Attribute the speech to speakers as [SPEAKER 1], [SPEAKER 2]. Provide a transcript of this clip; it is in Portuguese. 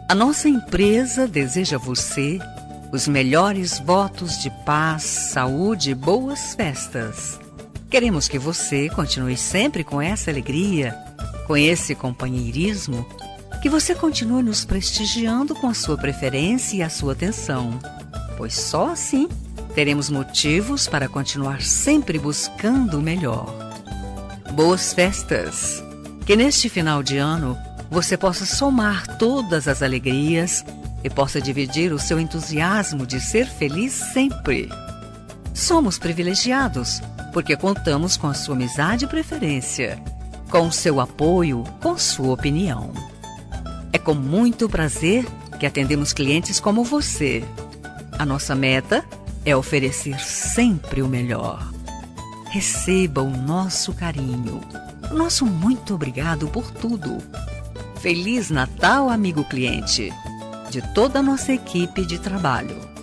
[SPEAKER 1] A nossa empresa deseja a você os melhores votos de paz, saúde e boas festas. Queremos que você continue sempre com essa alegria, com esse companheirismo, que você continue nos prestigiando com a sua preferência e a sua atenção, pois só assim teremos motivos para continuar sempre buscando o melhor. Boas festas! Que neste final de ano você possa somar todas as alegrias e possa dividir o seu entusiasmo de ser feliz sempre. Somos privilegiados porque contamos com a sua amizade e preferência, com o seu apoio, com sua opinião. É com muito prazer que atendemos clientes como você. A nossa meta é oferecer sempre o melhor. Receba o nosso carinho, o nosso muito obrigado por tudo. Feliz Natal, amigo cliente, de toda a nossa equipe de trabalho.